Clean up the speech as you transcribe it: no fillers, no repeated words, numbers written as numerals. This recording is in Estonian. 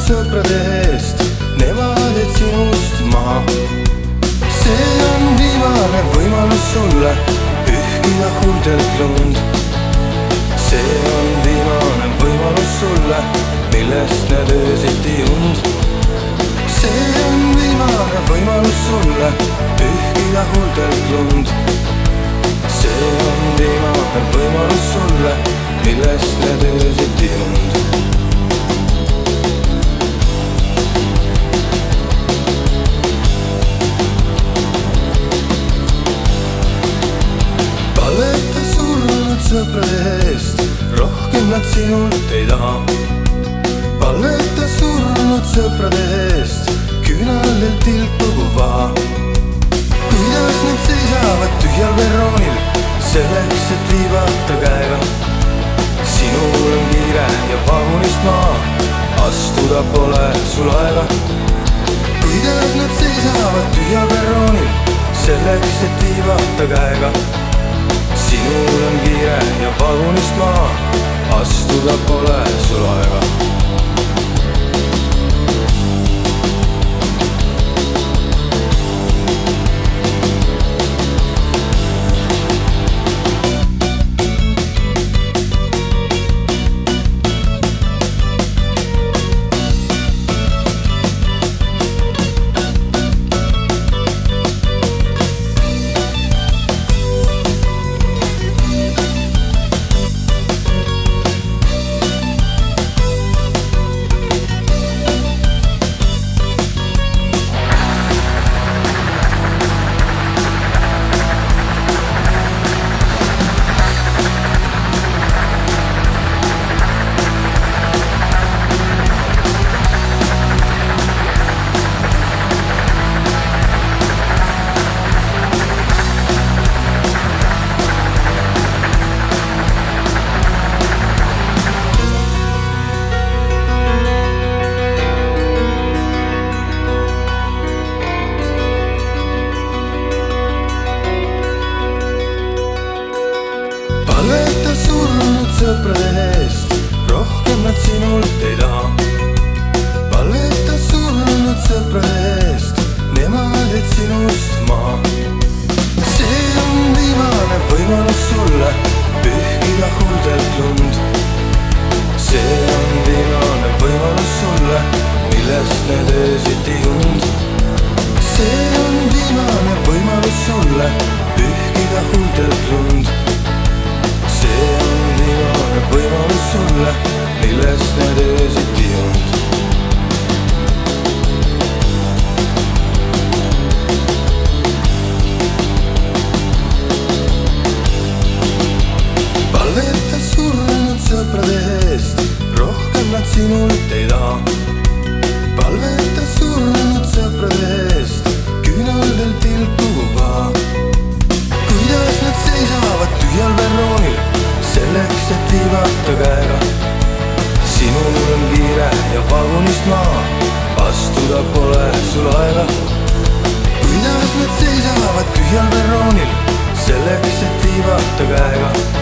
sõprade eest, nemad jäid sinust maha. See on viimane võimalus sulle pühkida huultelt lund. See on viimane võimalus sulle, millest need öösiti und. See on viimane võimalus sulle pühkida huultelt lund. See on viimane võimalus sulle, millest need öösiti und. Palveta surnud sõprade eest, rohkem nad sinult ei taha. Palveta surnud sõprade eest, küünaldel tilkugu vaha. Kuidas nad seisavad tühjal perroonil, selleks, et viibata käega. Sinul on kiire ja vagunist maa, astuda pole sul aega. Kuidas nad seisavad tühjal perroonil, selleks, et viibata käega. Sinul on kiire ja vagunist maa, astuda pole sul aega. Palveta surnud sõprade eest, rohkem nad sinult ei taha. Palveta surnud sõprade eest, nemad jäid sinust maha. See on viimane võimalus sulle pühkida huultelt lund. See on viimane võimalus sulle, millest need öösiti und. See on viimane võimalus sulle pühkida huultelt lund. See on viimane võimalus sulle, millest need öösiti und. Palveta surnud sõprade eest, rohkem nad sinult ei taha. Palveta surnud sõprade eest, küünaldel tilkugu vaha. Kuidas nad seisavad tühjal perroonil, selleks, et viibata käega. Sinul on kiire ja vagunist maa, astuda pole sul aega. Kuidas nad seisavad tühjal perroonil, selleks, et viibata käega.